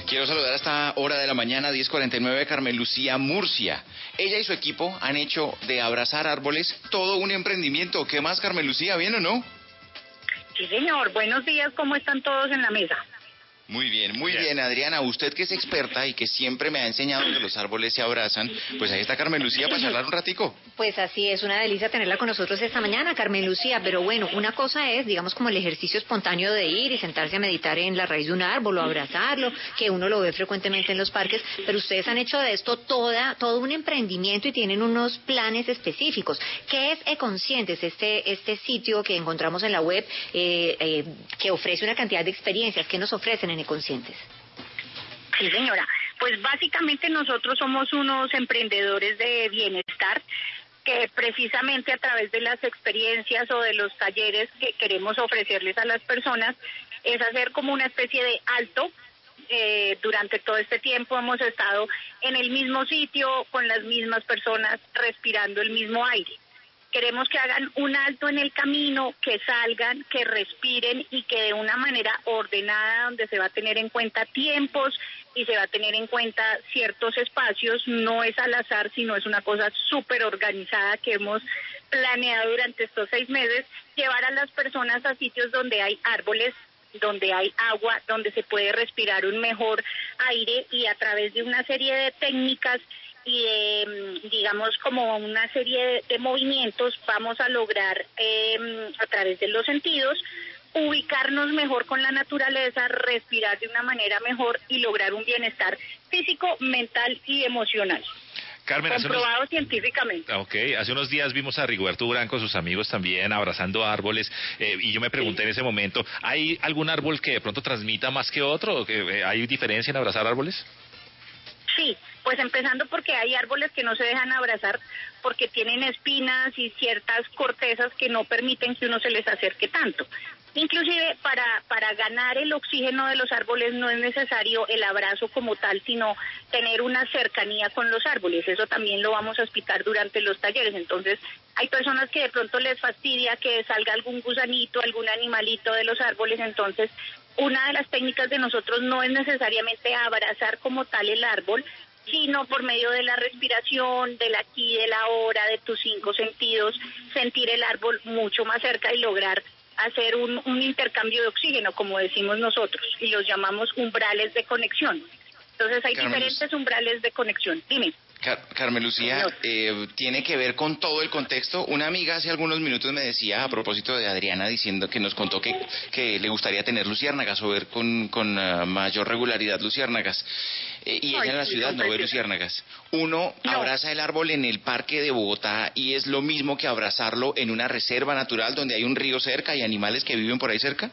Quiero saludar a esta hora de la mañana, 10:49, Carmen Lucía Murcia. Ella y su equipo han hecho de abrazar árboles todo un emprendimiento. ¿Qué más, Carmen Lucía? ¿Bien o no? Sí, señor. Buenos días. ¿Cómo están todos en la mesa? Muy bien, Adriana, usted que es experta y que siempre me ha enseñado que los árboles se abrazan, pues ahí está Carmen Lucía para charlar un ratico. Pues así es, una delicia tenerla con nosotros esta mañana, Carmen Lucía, pero bueno, una cosa es, digamos, como el ejercicio espontáneo de ir y sentarse a meditar en la raíz de un árbol o abrazarlo, que uno lo ve frecuentemente en los parques, pero ustedes han hecho de esto todo un emprendimiento y tienen unos planes específicos. ¿Qué es Econscientes, este sitio que encontramos en la web, que ofrece una cantidad de experiencias? ¿Qué nos ofrecen en Econscientes? Sí, señora. Pues básicamente nosotros somos unos emprendedores de bienestar que precisamente a través de las experiencias o de los talleres que queremos ofrecerles a las personas es hacer como una especie de alto. Durante todo este tiempo hemos estado en el mismo sitio, con las mismas personas, respirando el mismo aire. Queremos que hagan un alto en el camino, que salgan, que respiren y que de una manera ordenada, donde se va a tener en cuenta tiempos y se va a tener en cuenta ciertos espacios. No es al azar, sino es una cosa súper organizada que hemos planeado durante estos 6 meses, llevar a las personas a sitios donde hay árboles, donde hay agua, donde se puede respirar un mejor aire, y a través de una serie de técnicas y de, digamos, como una serie de movimientos vamos a lograr a través de los sentidos ubicarnos mejor con la naturaleza, respirar de una manera mejor y lograr un bienestar físico, mental y emocional. Carmen, comprobado científicamente. Ok, hace unos días vimos a Rigoberto Urán con sus amigos también abrazando árboles, y yo me pregunté en ese momento, ¿hay algún árbol que de pronto transmita más que otro? ¿Hay diferencia en abrazar árboles? Sí, pues empezando porque hay árboles que no se dejan abrazar porque tienen espinas y ciertas cortezas que no permiten que uno se les acerque tanto. Inclusive para ganar el oxígeno de los árboles no es necesario el abrazo como tal, sino tener una cercanía con los árboles. Eso también lo vamos a explicar durante los talleres. Entonces, hay personas que de pronto les fastidia que salga algún gusanito, algún animalito de los árboles. Entonces, una de las técnicas de nosotros no es necesariamente abrazar como tal el árbol, sino por medio de la respiración, del aquí, del ahora, de tus 5 sentidos, sentir el árbol mucho más cerca y lograr hacer un intercambio de oxígeno, como decimos nosotros, y los llamamos umbrales de conexión. Entonces hay diferentes umbrales de conexión. Dime. Carmen Lucía, tiene que ver con todo el contexto. Una amiga hace algunos minutos me decía, a propósito de Adriana, diciendo que nos contó que le gustaría tener luciérnagas o ver con mayor regularidad luciérnagas. Y ella en la ciudad no ve luciérnagas. Uno abraza el árbol en el parque de Bogotá y es lo mismo que abrazarlo en una reserva natural donde hay un río cerca y animales que viven por ahí cerca.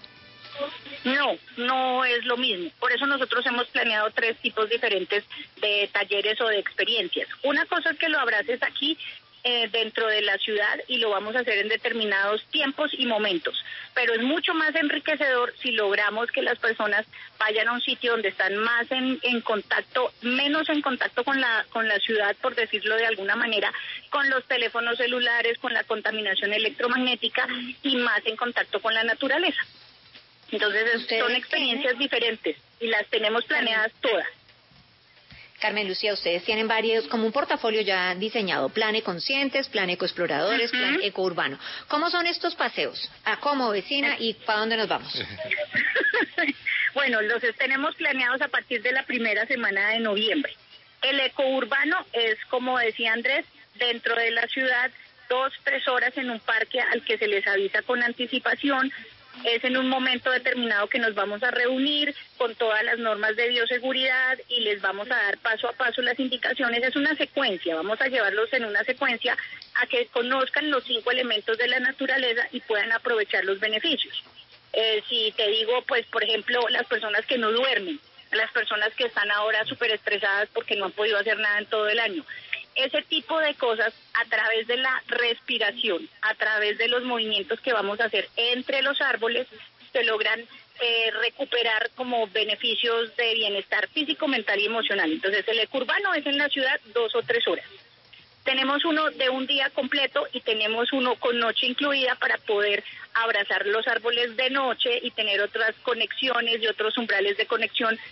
No es lo mismo. Por eso nosotros hemos planeado 3 tipos diferentes de talleres o de experiencias. Una cosa es que lo abraces aquí dentro de la ciudad y lo vamos a hacer en determinados tiempos y momentos. Pero es mucho más enriquecedor si logramos que las personas vayan a un sitio donde están más en contacto, menos en contacto con la ciudad, por decirlo de alguna manera, con los teléfonos celulares, con la contaminación electromagnética y más en contacto con la naturaleza. Entonces son experiencias diferentes y las tenemos planeadas todas. Carmen Lucía, ustedes tienen varios, como un portafolio ya diseñado, plan Econscientes, plan Ecoexploradores, plan Ecourbano. ¿Cómo son estos paseos? ¿A cómo, vecina, y para dónde nos vamos? Bueno, los tenemos planeados a partir de la primera semana de noviembre. El ecourbano es, como decía Andrés, dentro de la ciudad, 2-3 horas en un parque al que se les avisa con anticipación. Es en un momento determinado que nos vamos a reunir con todas las normas de bioseguridad y les vamos a dar paso a paso las indicaciones. Es una secuencia, vamos a llevarlos en una secuencia a que conozcan los 5 elementos de la naturaleza y puedan aprovechar los beneficios. Si te digo, pues, por ejemplo, las personas que no duermen, las personas que están ahora súper estresadas porque no han podido hacer nada en todo el año. Ese tipo de cosas, a través de la respiración, a través de los movimientos que vamos a hacer entre los árboles, se logran recuperar como beneficios de bienestar físico, mental y emocional. Entonces, el ecurbano es en la ciudad 2 o 3 horas. Tenemos uno de un día completo y tenemos uno con noche incluida para poder abrazar los árboles de noche y tener otras conexiones y otros umbrales de conexión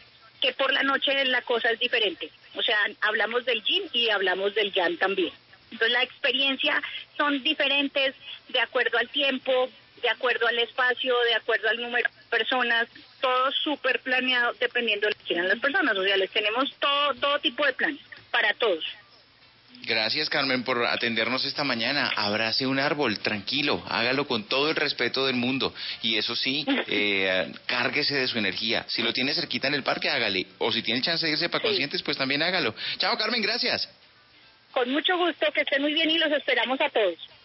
que por la noche la cosa es diferente. O sea, hablamos del yin y hablamos del yang también. Entonces la experiencia son diferentes de acuerdo al tiempo, de acuerdo al espacio, de acuerdo al número de personas, todo súper planeado dependiendo de lo que quieran las personas. O sea, les tenemos todo tipo de planes para todos. Gracias, Carmen, por atendernos esta mañana. Abrace un árbol, tranquilo, hágalo con todo el respeto del mundo. Y eso sí, cárguese de su energía. Si lo tiene cerquita en el parque, hágale. O si tiene chance de irse para conscientes, pues también hágalo. Chao, Carmen, gracias. Con mucho gusto, que estén muy bien y los esperamos a todos.